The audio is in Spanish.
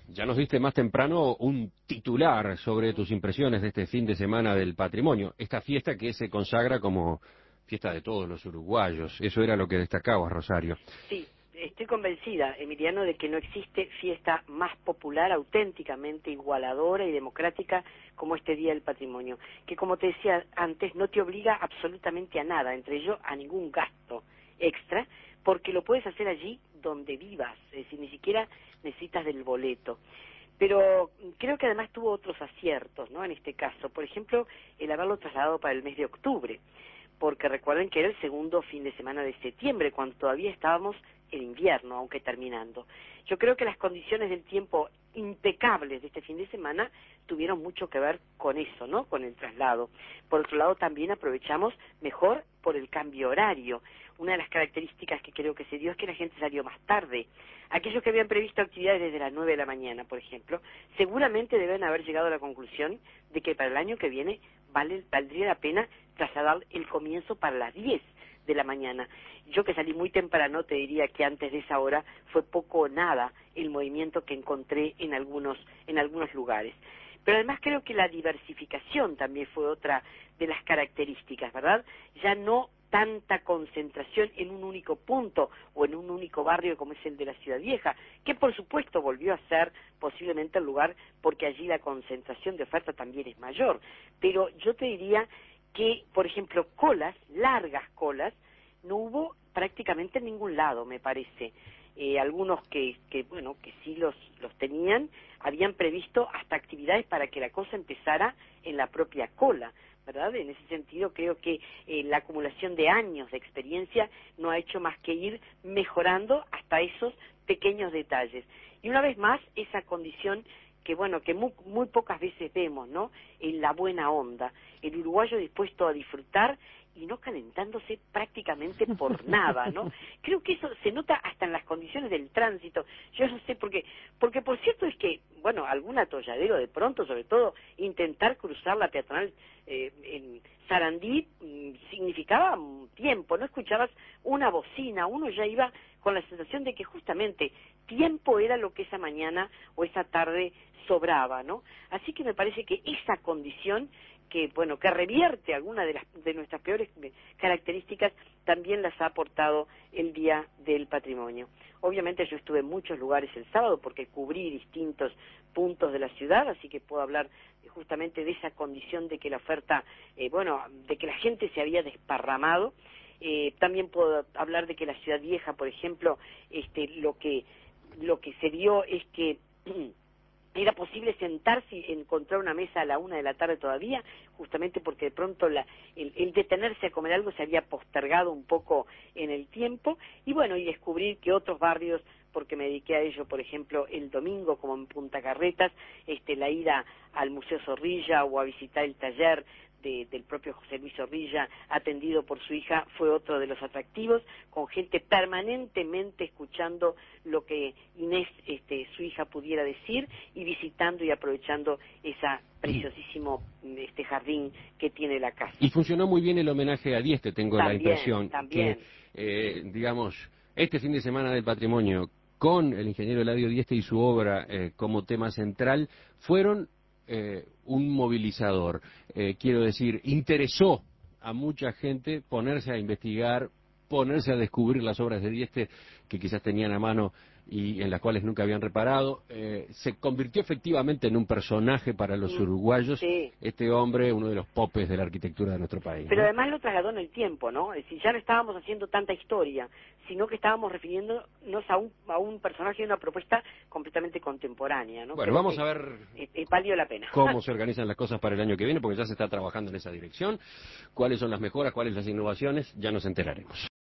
Ya nos diste más temprano un titular sobre tus impresiones de este fin de semana del patrimonio, esta fiesta que se consagra como fiesta de todos los uruguayos. Eso era lo que destacabas, Rosario. Sí, estoy convencida, Emiliano, de que no existe fiesta más popular, auténticamente igualadora y democrática como este Día del Patrimonio, que como te decía antes, no te obliga absolutamente a nada, entre ellos a ningún gasto extra, porque lo puedes hacer allí donde vivas, es decir, ni siquiera necesitas del boleto. Pero creo que además tuvo otros aciertos, ¿no?, en este caso. Por ejemplo, el haberlo trasladado para el mes de octubre, porque recuerden que era el segundo fin de semana de septiembre, cuando todavía estábamos en invierno, aunque terminando. Yo creo que las condiciones del tiempo impecables de este fin de semana tuvieron mucho que ver con eso, ¿no?, con el traslado. Por otro lado, también aprovechamos mejor por el cambio horario. Una de las características que creo que se dio es que la gente salió más tarde. Aquellos que habían previsto actividades desde las 9 de la mañana, por ejemplo, seguramente deben haber llegado a la conclusión de que para el año que viene valdría la pena trasladar el comienzo para las 10 de la mañana. Yo, que salí muy temprano, te diría que antes de esa hora fue poco o nada el movimiento que encontré en algunos lugares. Pero además creo que la diversificación también fue otra de las características, ¿verdad? Ya no tanta concentración en un único punto o en un único barrio como es el de la Ciudad Vieja, que por supuesto volvió a ser posiblemente el lugar porque allí la concentración de oferta también es mayor. Pero yo te diría que, por ejemplo, colas, largas colas, no hubo prácticamente en ningún lado, me parece. Algunos que sí los tenían, habían previsto hasta actividades para que la cosa empezara en la propia cola, ¿verdad? En ese sentido creo que la acumulación de años de experiencia no ha hecho más que ir mejorando hasta esos pequeños detalles. Y una vez más, esa condición que muy pocas veces vemos, ¿no?, en la buena onda, el uruguayo dispuesto a disfrutar y no calentándose prácticamente por nada, ¿no? Creo que eso se nota hasta en las condiciones del tránsito. Yo no sé porque por cierto es que, algún atolladero de pronto, sobre todo, intentar cruzar la peatonal en Sarandí significaba tiempo, no escuchabas una bocina, uno ya iba con la sensación de que justamente tiempo era lo que esa mañana o esa tarde sobraba, ¿no? Así que me parece que esa condición que revierte alguna de nuestras peores características, también las ha aportado el Día del Patrimonio. Obviamente yo estuve en muchos lugares el sábado porque cubrí distintos puntos de la ciudad, así que puedo hablar justamente de esa condición de que la oferta, de que la gente se había desparramado. También puedo hablar de que la Ciudad Vieja, por ejemplo, lo que se vio es que era posible sentarse y encontrar una mesa a la 1 de la tarde todavía, justamente porque de pronto el detenerse a comer algo se había postergado un poco en el tiempo, y descubrir que otros barrios, porque me dediqué a ello, por ejemplo, el domingo, como en Punta Carretas, la ida al Museo Zorrilla o a visitar el taller del propio José Luis Zorrilla, atendido por su hija, fue otro de los atractivos, con gente permanentemente escuchando lo que Inés, su hija, pudiera decir, y visitando y aprovechando esa preciosísimo jardín que tiene la casa. Y funcionó muy bien el homenaje a Dieste, tengo la impresión, también. que, este fin de semana del patrimonio, con el ingeniero Eladio Dieste y su obra como tema central, fueron un movilizador. Quiero decir, interesó a mucha gente ponerse a investigar, ponerse a descubrir las obras de Dieste que quizás tenían a mano y en las cuales nunca habían reparado. Se convirtió efectivamente en un personaje para los uruguayos, sí. Este hombre, uno de los popes de la arquitectura de nuestro país, Pero ¿no? además lo trasladó en el tiempo, ¿no? Es decir, ya no estábamos haciendo tanta historia, sino que estábamos refiriéndonos a un personaje y una propuesta completamente contemporánea, ¿no? Bueno, Creo vamos que a ver valió la pena. cómo se organizan las cosas para el año que viene, porque ya se está trabajando en esa dirección. Cuáles son las mejoras, cuáles las innovaciones, ya nos enteraremos.